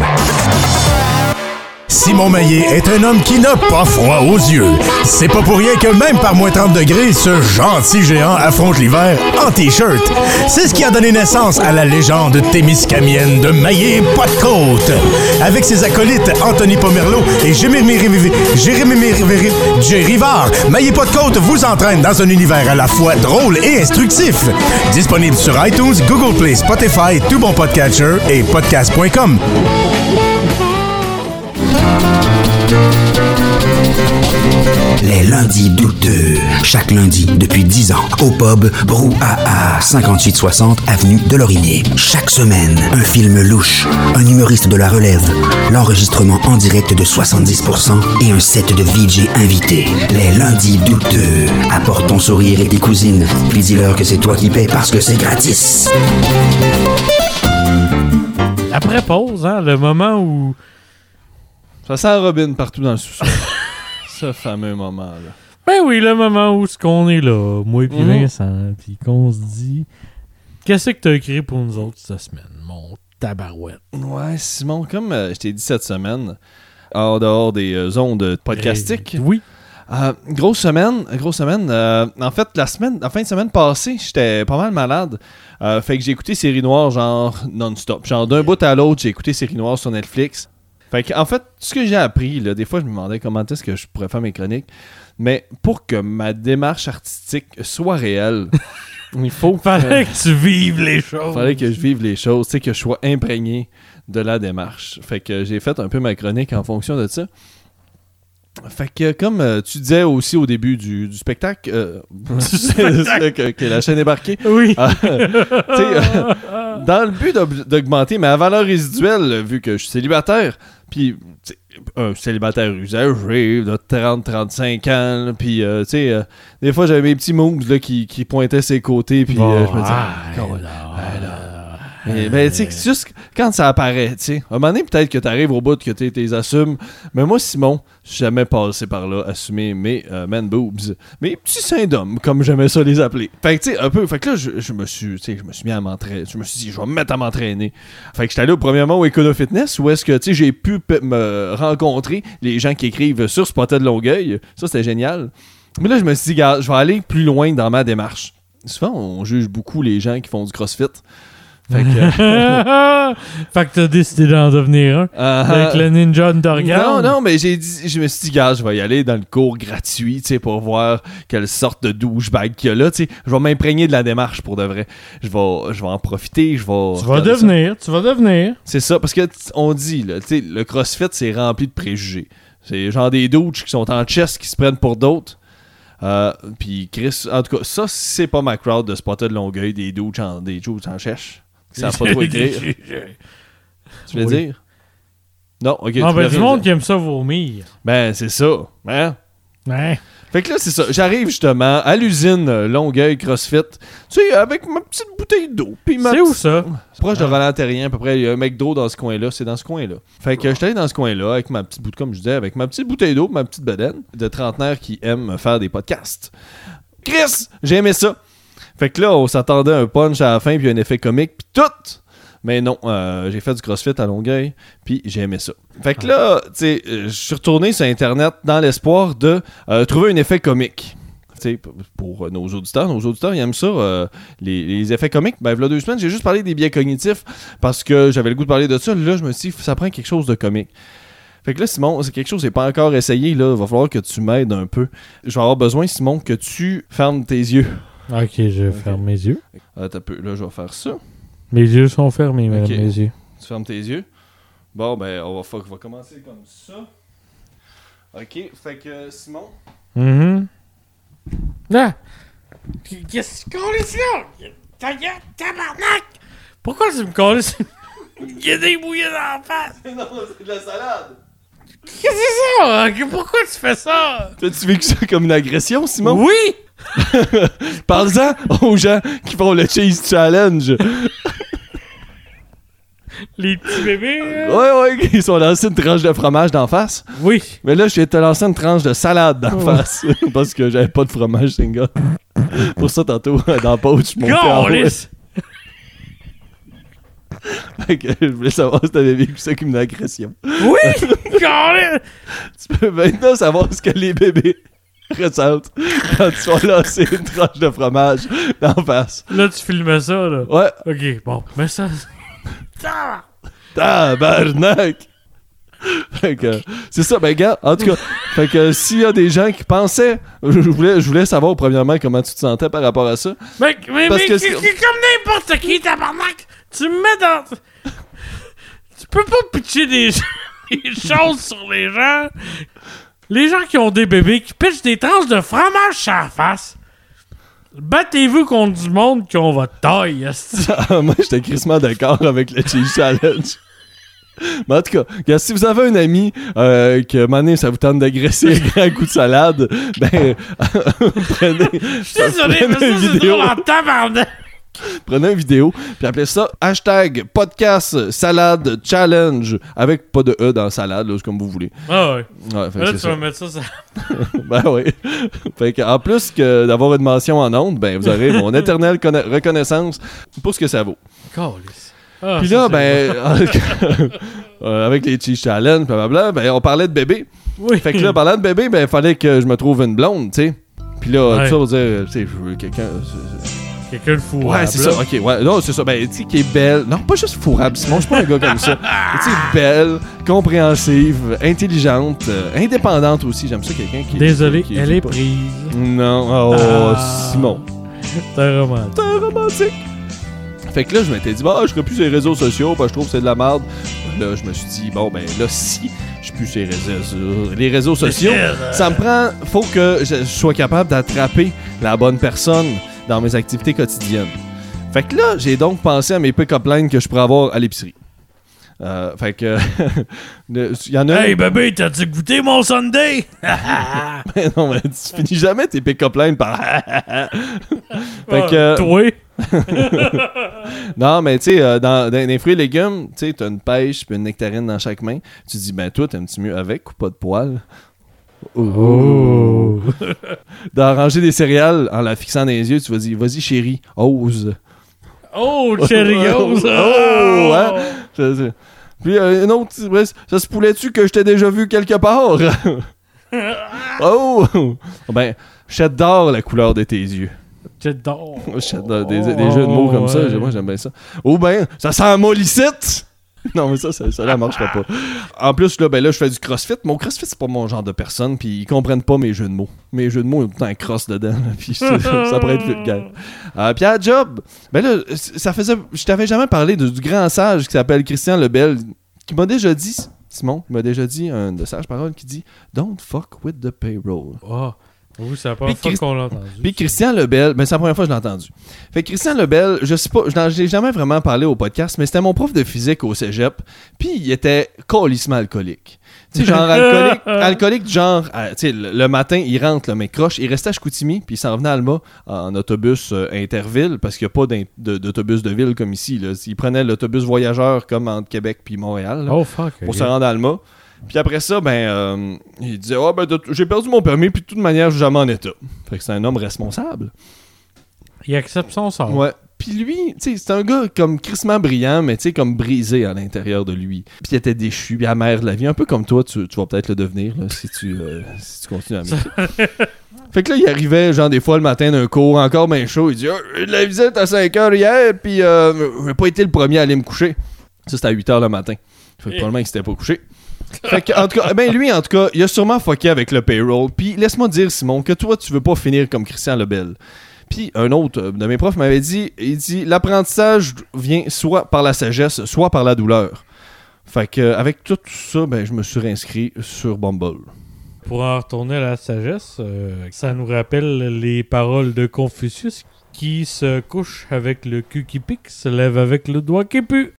Simon Maillet est un homme qui n'a pas froid aux yeux. C'est pas pour rien que même par moins trente degrés, ce gentil géant affronte l'hiver en T-shirt. C'est ce qui a donné naissance à la légende témiscamienne de Maillet pas de côte. Avec ses acolytes Anthony Pomerleau et Jérémy Rivard, Maillet pas de côte vous entraîne dans un univers à la fois drôle et instructif. Disponible sur iTunes, Google Play, Spotify, tout bon podcatcher et podcast point com. Les lundis douteux. Chaque lundi depuis dix ans. Au pub Brouhaha, cinquante-huit soixante avenue de Laurier. Chaque semaine, un film louche, un humoriste de la relève, l'enregistrement en direct de soixante-dix pour cent et un set de V J invités. Les lundis douteux. Apporte ton sourire et tes cousines. Puis dis-leur que c'est toi qui paies parce que c'est gratis. Après pause, hein, le moment où... Ça sent Robin partout dans le sous-sol. Ce fameux moment-là. Ben oui, le moment où ce qu'on est là, moi et puis Mm-hmm. Vincent, puis qu'on se dit... Qu'est-ce que t'as écrit pour nous autres cette semaine, mon tabarouette? Ouais, Simon, comme euh, je t'ai dit cette semaine, en dehors des euh, ondes podcastiques, Eh, oui. euh, grosse semaine, grosse semaine. euh, en fait, la semaine, la fin de semaine passée, j'étais pas mal malade. Euh, fait que j'ai écouté Série Noire genre non-stop. Genre d'un bout à l'autre, j'ai écouté Série Noire sur Netflix. Fait que, en fait, ce que j'ai appris, là, des fois, je me demandais comment est-ce que je pourrais faire mes chroniques, mais pour que ma démarche artistique soit réelle, il faut que... Fallait que tu vives les choses. Fallait que je vive les choses, tu sais, que je sois imprégné de la démarche. Fait que j'ai fait un peu ma chronique en fonction de ça. Fait que, comme euh, tu disais aussi au début du, du spectacle, euh, que, que la chaîne est débarquée, Oui. euh, tu sais, euh, dans le but d'aug- d'augmenter ma valeur résiduelle, vu que je suis célibataire, puis tu sais, un célibataire usagé de trente à trente-cinq ans, là, puis euh, tu sais, euh, des fois j'avais mes petits moves là, qui, qui pointaient ses côtés, puis euh, je me disais, ah, comment- là, ouais, là. là. Mais, ben, tu sais, c'est juste quand ça apparaît, tu sais. À un moment donné, peut-être que t'arrives au bout, que tu les assumes. Mais moi, Simon, je suis jamais passé par là, assumer mes euh, man boobs, mes petits seins d'homme, comme j'aimais ça les appeler. Fait que, tu sais, un peu, fait que là, je, je me suis, tu sais, je me suis mis à m'entraîner. Je me suis dit, je vais me mettre à m'entraîner. Fait que j'étais allé au premièrement au Econo Fitness, où est-ce que, tu sais, j'ai pu p- me rencontrer les gens qui écrivent sur Spotted Longueuil. Ça, c'était génial. Mais là, je me suis dit, gars, je vais aller plus loin dans ma démarche. Souvent, on juge beaucoup les gens qui font du CrossFit. Fait que... fait que t'as décidé d'en devenir un. Uh-huh. Avec le ninja Underground. Non, non, mais j'ai dit, je me suis dit, gars, je vais y aller dans le cours gratuit, tu sais, pour voir quelle sorte de douchebag qu'il y a là, tu sais. Je vais m'imprégner de la démarche pour de vrai. Je vais, je vais en profiter, je vais. Tu vas regarder ça. devenir, tu vas devenir. C'est ça, parce que t- on dit, là, tu sais, le CrossFit, c'est rempli de préjugés. C'est genre des douches qui sont en chest qui se prennent pour d'autres. Euh, puis Chris, en tout cas, ça, c'est pas ma crowd de spotter de Longueuil, des douches en, des douches en chèche. Ça n'a pas trop écrire. Tu veux Oui. dire? Non, ok. Non, tu ben veux du rien monde dire. qui aime ça vomir. Ben, c'est ça. Hein? Hein? Fait que là, c'est ça. J'arrive justement à l'usine euh, Longueuil CrossFit, tu sais, avec ma petite bouteille d'eau. Puis ma C'est petite- où ça? Proche de Roland-Terrien, à peu près. Il y a un McDo dans ce coin-là. C'est dans ce coin-là. Fait que j'étais allé dans ce coin-là avec ma petite bouteille, comme je disais, avec ma petite bouteille d'eau, ma petite bedaine de trentenaire qui aime faire des podcasts. Chris! J'ai aimé ça. Fait que là, on s'attendait à un punch à la fin, puis un effet comique, puis tout! Mais non, euh, j'ai fait du CrossFit à Longueuil, puis j'ai aimé ça. Fait que là, tu sais, euh, je suis retourné sur Internet dans l'espoir de euh, trouver un effet comique. Tu sais, p- pour euh, nos auditeurs, nos auditeurs, ils aiment ça, euh, les, les effets comiques. Ben, il y a deux semaines, j'ai juste parlé des biais cognitifs parce que j'avais le goût de parler de ça. Là, je me suis dit, ça prend quelque chose de comique. Fait que là, Simon, c'est quelque chose que j'ai pas encore essayé. Là, il va falloir que tu m'aides un peu. Je vais avoir besoin, Simon, que tu fermes tes yeux. Ok, je ferme mes yeux. Euh, t'as peu. Là, je vais faire ça. Mes yeux sont fermés, mesdames, Ok. mes yeux. Tu fermes tes yeux. Bon, ben, on va, fa- on va commencer comme ça. Ok, fait que Simon. Hum. Non. Qu'est-ce que tu colles ici, là? Ta gueule, tabarnak! Pourquoi tu me colles ici? Il y a des bouillées dans la face! Non, c'est de la salade! Qu'est-ce que c'est ça? Pourquoi tu fais ça? T'as-tu vécu ça comme une agression, Simon? Oui! Parle-en aux gens qui font le Cheese Challenge. Les petits bébés, hein? Ouais, ouais, ils sont lancés une tranche de fromage d'en face. Oui. Mais là, je vais te lancer une tranche de salade d'en Oh. face. Parce que j'avais pas de fromage, single. Pour ça, tantôt, dans la pause, je montais en haut. Câlisse! Fait que je voulais savoir si t'avais vécu ça comme une agression. Oui! Câlisse! Tu peux maintenant savoir ce que les bébés ressentent quand tu vas lancer une tranche de fromage d'en face. Là, tu filmais ça, là. Ouais. Ok, bon, mais ça... Ah! Tabarnak! Fait que, c'est ça, ben gars, en tout cas, fait que s'il y a des gens qui pensaient, je voulais, je voulais savoir premièrement comment tu te sentais par rapport à ça. Mais, mais, Parce mais que c'est c'est- comme n'importe qui, tabarnak! Tu me mets dans... Tu peux pas pitcher des, des choses sur les gens. Les gens qui ont des bébés, qui pitchent des tranches de fromage sur la face. Battez-vous contre du monde qui ont votre taille, esti. Moi, j'étais crissement d'accord avec le Cheese Challenge. Mais en tout cas, gars, si vous avez un ami euh, que, à un moment donné, ça vous tente d'agresser un grand coup de salade, ben, prenez, Je suis désolé, prenez mais ça, une c'est vidéo. drôle en tabarnak. Prenez une vidéo, puis appelez ça hashtag podcast salade challenge, avec pas de E dans salade, là, c'est comme vous voulez. Ah ouais. Ouais, fait que Là, c'est tu ça. vas mettre ça, ça... Ben oui. Fait que, en plus que d'avoir une mention en ondes, ben vous aurez mon éternelle conna- reconnaissance pour ce que ça vaut. Câlisse. Ah, Puis ça, là, c'est ben, euh, avec les cheese challenge, blablabla, ben on parlait de bébé. bon. Oui. Fait que là, parlant de bébé, ben il fallait que je me trouve une blonde, tu sais. Puis là, Ouais. tout ça pour dire, tu sais, je veux quelqu'un. c'est- c'est- Quelqu'un de fou. Ouais, c'est ça, ok, ouais, non, c'est ça, ben, tu sais, qui est belle. Non, pas juste fourrable, Simon, je suis pas un gars comme ça. Mais tu sais, belle, compréhensive, intelligente, euh, indépendante aussi, j'aime ça, quelqu'un qui. Désolé, qui- qui- elle qui- est pas- prise. Non, oh, Ah. Simon. T'es romantique. T'es romantique. Fait que là, je m'étais dit, bah, je serais plus sur les réseaux sociaux, parce que je trouve que c'est de la merde. Là, je me suis dit, bon, ben là, si je suis plus sur les réseaux, les réseaux sociaux, ça me prend, faut que je sois capable d'attraper la bonne personne dans mes activités quotidiennes. Fait que là, j'ai donc pensé à mes pick-up lines que je pourrais avoir à l'épicerie. Euh, fait que, il y en a... Hey bébé, t'as-tu goûté mon Sunday? Mais non, mais tu finis jamais tes pick-up lines par... fait que... Ah, toi? Non, mais tu sais, euh, dans, dans les fruits et légumes, tu sais, t'as une pêche puis une nectarine dans chaque main. Tu te dis, ben toi, t'aimes-tu mieux avec ou pas de poils? Oh! Dans ranger des céréales, en la fixant dans les yeux, tu vas dire, vas-y chérie, ose. Oh, Cheerios! Oh, hein? Ça, c'est- Puis euh, une autre, ouais, ça se poulait-tu que je t'ai déjà vu quelque part? Oh! Ben, j'adore la couleur de tes yeux. J'adore. J'adore des, des jeux de mots comme ça, ouais. moi j'aime bien ça. Ou ben, ça sent un molicite! Non, mais ça, ça, ça là, marchera pas. En plus, là, ben là, je fais du crossfit. Mon crossfit, c'est pas mon genre de personne, puis ils comprennent pas mes jeux de mots. Mes jeux de mots, ils ont tout le temps un cross dedans, là, puis ça, ça pourrait être vulgaire. Euh, puis à la job, ben là, ça faisait. Je t'avais jamais parlé de, du grand sage qui s'appelle Christian Lebel, qui m'a déjà dit, Simon, il m'a déjà dit un de sage parole qui dit Don't fuck with the payroll. Oh, oui, c'est la première Puis fois Christ- qu'on l'a entendu. Puis Christian Lebel, ben c'est la première fois que je l'ai entendu. Fait que Christian Lebel, je sais pas, je n'en ai jamais vraiment parlé au podcast, mais c'était mon prof de physique au cégep, puis il était calissement alcoolique. Tu sais, genre alcoolique, alcoolique du genre, euh, tu sais, le, le matin, il rentre, là, mais croche, il restait à Chicoutimi, puis il s'en revenait à Alma en autobus euh, interville, parce qu'il n'y a pas d'in- de- d'autobus de ville comme ici, là. Il prenait l'autobus voyageur comme entre Québec puis Montréal, là, Oh, fuck. pour ok. se rendre à Alma. Puis après ça, ben, euh, il disait, ah, ben, de- j'ai perdu mon permis, puis de toute manière, je suis jamais en état. Fait que c'est un homme responsable. Il accepte son sort. Ouais. Puis lui, tu sais, c'est un gars comme crissement brillant, mais tu sais, comme brisé à l'intérieur de lui. Puis il était déchu, puis amer de la vie. Un peu comme toi, tu, tu vas peut-être le devenir, là, si tu, euh, si tu continues à m'écouter. Fait que là, il arrivait, genre, des fois, le matin d'un cours, encore bien chaud. Il dit, ah, j'ai eu de la visite à cinq heures hier, puis euh, j'ai pas été le premier à aller me coucher. Ça, c'était à huit heures le matin. Fait que probablement qu'il s'était pas couché. Fait que, en tout cas, ben lui, en tout cas, il a sûrement fucké avec le payroll. Puis laisse-moi te dire, Simon, que toi, tu veux pas finir comme Christian Lebel. Puis un autre de mes profs m'avait dit, il dit, l'apprentissage vient soit par la sagesse, soit par la douleur. Fait que avec tout ça, ben je me suis réinscrit sur Bumble. Pour en retourner à la sagesse, euh, ça nous rappelle les paroles de Confucius qui se couche avec le cul qui pique, se lève avec le doigt qui pue.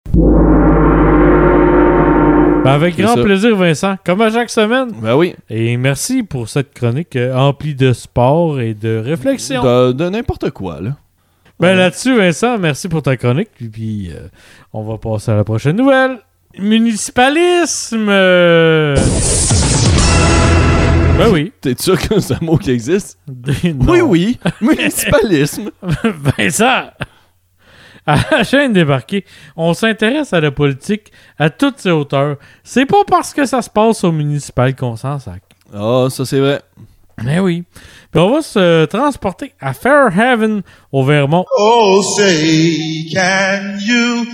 Ben avec C'est grand ça. plaisir, Vincent, comme à chaque semaine. Ben oui. Et merci pour cette chronique euh, emplie de sport et de réflexion. De, de n'importe quoi, là. Ben Ouais. là-dessus, Vincent, merci pour ta chronique. Puis, puis euh, on va passer à la prochaine nouvelle. Municipalisme! euh. Ben oui. T'es sûr que c'est un mot qui existe? Non. Oui, oui. Municipalisme. Vincent! À la chaîne débarquée, on s'intéresse à la politique à toutes ses hauteurs. C'est pas parce que ça se passe au municipal qu'on s'en sac. Ah, ça c'est vrai. Mais oui. Puis on va se transporter à Fairhaven, au Vermont. Oh, say, can you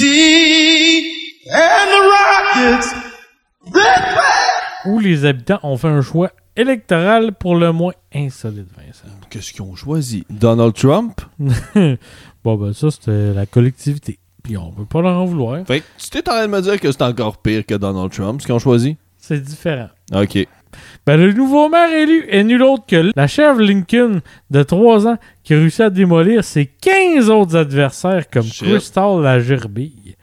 see? And the rockets, red flag. Où les habitants ont fait un choix électoral pour le moins insolite, Vincent. Qu'est-ce qu'ils ont choisi? Donald Trump? Bon, ben ça, c'était la collectivité. Puis on peut pas leur en vouloir. Fait que tu t'es en train de me dire que c'est encore pire que Donald Trump, ce qu'ils ont choisi? C'est différent. OK. Ben, le nouveau maire élu est nul autre que la chèvre Lincoln de trois ans qui réussit à démolir ses quinze autres adversaires comme Shit. Crystal la gerbille.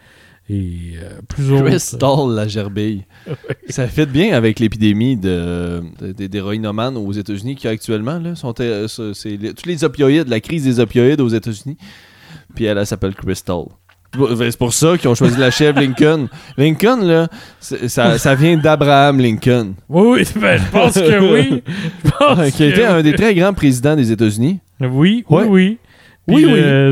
Et euh, plus autres. Crystal la gerbille. Ça fit bien avec l'épidémie de, de- de- d'héroïnomanes aux États-Unis qui actuellement là, sont euh, c'est, c'est les- tous les opioïdes, la crise des opioïdes aux États-Unis. Puis elle, elle s'appelle Crystal. C'est pour ça qu'ils ont choisi la chèvre Lincoln. Lincoln, là, c'est- ça, ça vient d'Abraham Lincoln, Oui, oui, ben, je pense que oui. Je pense qui a que été un oui. des très grands présidents des États-Unis. Oui, Ouais. oui, oui. Oui, Puis, oui. euh,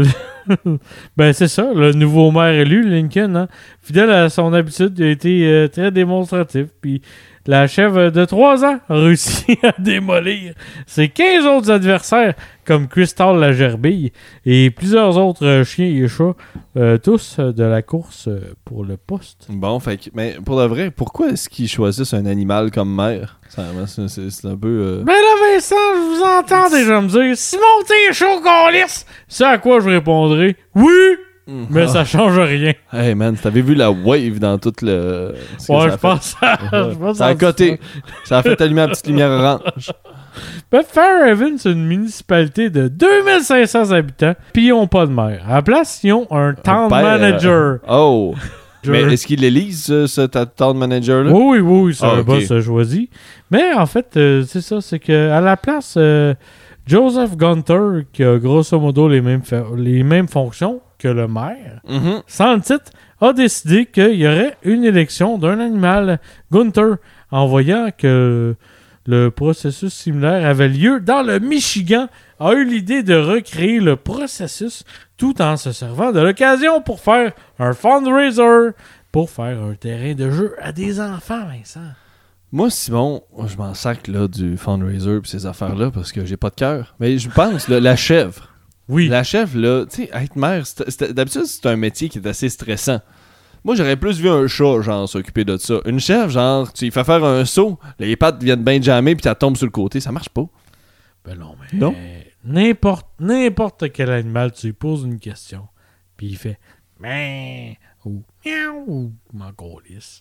ben, c'est ça, le nouveau maire élu, Lincoln, hein, fidèle à son habitude, il a été euh, très démonstratif. Puis la chèvre de trois ans a réussi à démolir ses quinze autres adversaires, comme Crystal la gerbille et plusieurs autres euh, chiens et chats, euh, tous euh, de la course euh, pour le poste. Bon, fait que, mais pour de vrai, pourquoi est-ce qu'ils choisissent un animal comme maire? Ça, c'est, c'est- c'est un peu... euh, Ben là, Vincent, je vous entends déjà me dire « Simon, t'es chaud qu'on lisse! » C'est à quoi je répondrai « Oui! » Mais ah. ça change rien. Hey man, t'avais vu la wave dans tout le... ce que Ouais, ça je a pense ça. fait? je pense Ça a ça- coté. Ça a fait allumer la petite lumière orange. Ben, Fairhaven, c'est une municipalité de deux mille cinq cents habitants, puis ils n'ont pas de maire. À la place, ils ont un town Père, euh, manager. Oh! Je- Mais est-ce qu'il élise, ce, ce ta- town manager-là? Oui, oui, oui, c'est Ah, un ok. boss choisi. Mais en fait, euh, c'est ça, c'est que à la place, euh, Joseph Gunter, qui a grosso modo les mêmes, fa- les mêmes fonctions que le maire, Mhm. sans le titre, a décidé qu'il y aurait une élection d'un animal. Gunter, en voyant que le processus similaire avait lieu dans le Michigan, a eu l'idée de recréer le processus tout en se servant de l'occasion pour faire un fundraiser, pour faire un terrain de jeu à des enfants, Vincent. Moi, Simon, je m'en sac là, du fundraiser pis ces affaires-là parce que j'ai pas de cœur. Mais je pense, là, la chèvre. Oui. La chèvre, là, tu sais, être mère, c'est- c'est- d'habitude, c'est un métier qui est assez stressant. Moi, j'aurais plus vu un chat, genre, s'occuper de ça. Une chèvre, genre, tu lui fais faire un saut, les pattes viennent bien jammer, puis ça tombe sur le côté. Ça marche pas. Ben non, mais Non? n'importe n'importe quel animal, tu lui poses une question, puis il fait mais ou miaou ou m'en calisse.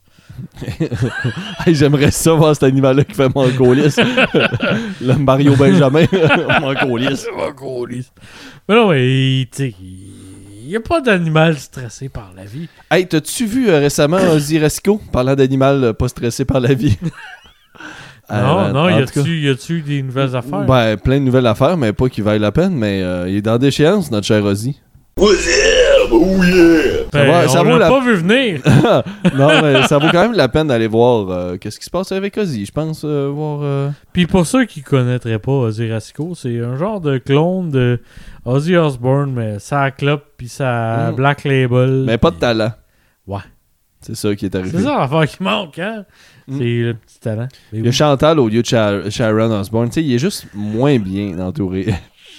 Hey, j'aimerais ça voir cet animal-là qui fait mon colis. Le Mario Benjamin, mon colis. M'en calisse. Mais non, mais tu sais, il n'y a pas d'animal stressé par la vie. Hey, t'as-tu vu euh, récemment Ozzy Resco parlant d'animal euh, pas stressé par la vie? non, Euh, non, en y tout cas, a-tu y a-tu des nouvelles affaires? Ben, plein de nouvelles affaires, mais pas qui vaillent la peine, mais euh, il est dans déchéance, notre cher Ozzy. Ben, va- ça on vaut l'a la- pas vu venir. Non, mais ça vaut quand même la peine d'aller voir euh, qu'est-ce qui se passe avec Ozzy, je pense, euh, voir... euh, Puis pour ceux qui connaîtraient pas Ozzy Rasco, c'est un genre de clone de Ozzy Osbourne, mais ça clope puis ça Mm. Black Label. Mais pas de puis- talent. Ouais. C'est ça qui est arrivé. C'est ça l'affaire qui manque, hein? Mm. C'est le petit talent. Mais Il y a oui. Chantal au lieu de Sha- Sharon Osbourne. Tu sais, il est juste moins bien entouré.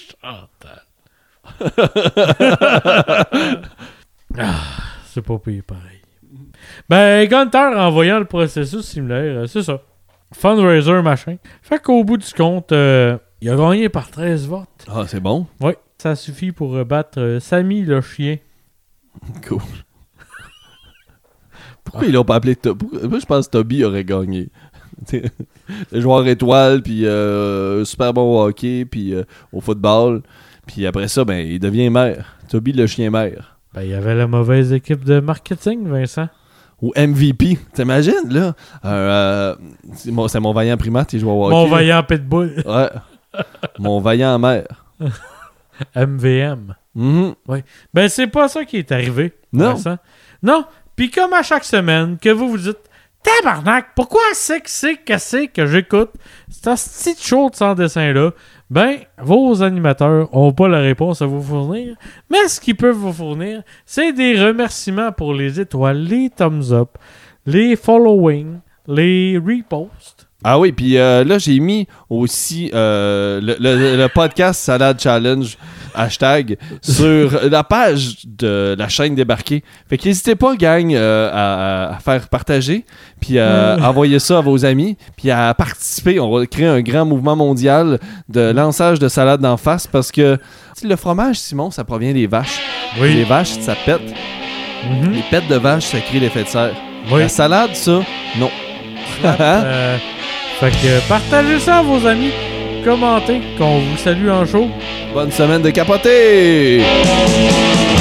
Ah, c'est pas payé pareil. Ben, Gunter, en voyant le processus similaire, euh, c'est ça. Fundraiser, machin. Fait qu'au bout du compte, euh, il a gagné par treize votes. Ah, c'est bon. Oui, ça suffit pour euh, battre euh, Sammy le chien. Cool. Pourquoi ils l'ont pas appelé Toby? Moi, je pense que Toby aurait gagné. le joueur étoile, puis euh, super bon au hockey, puis euh, au football. Puis après ça, ben, il devient maire. Toby le chien maire. Ben, il y avait la mauvaise équipe de marketing, Vincent. Ou M V P. T'imagines, là? Euh, c'est, mon, c'est mon vaillant primate, il joue au hockey. Mon vaillant pitbull. Ouais. Mon vaillant maire. M V M. Mm-hmm. Oui. Ben, c'est pas ça qui est arrivé. Non. Vincent. Non. Puis comme à chaque semaine, que vous vous dites, tabarnak, pourquoi c'est que c'est que c'est que j'écoute cette petite show de sans dessin-là? Ben, vos animateurs n'ont pas la réponse à vous fournir, mais ce qu'ils peuvent vous fournir, c'est des remerciements pour les étoiles, les thumbs up, les following, les reposts. Ah oui, puis euh, là, j'ai mis aussi euh, le, le, le podcast Salade Challenge hashtag sur la page de la chaîne Débarquée. Fait qu'hésitez pas, gang, euh, à, à faire partager, puis à euh, envoyer ça à vos amis, puis à participer. On va créer un grand mouvement mondial de lançage de salade d'en face parce que le fromage, Simon, ça provient des vaches. Oui. Les vaches, ça pète. Mm-hmm. Les pètes de vaches, ça crée l'effet de serre. Oui. La salade, ça, non. euh, fait que partagez ça à vos amis, commentez, qu'on vous salue en show. Bonne semaine de capoter!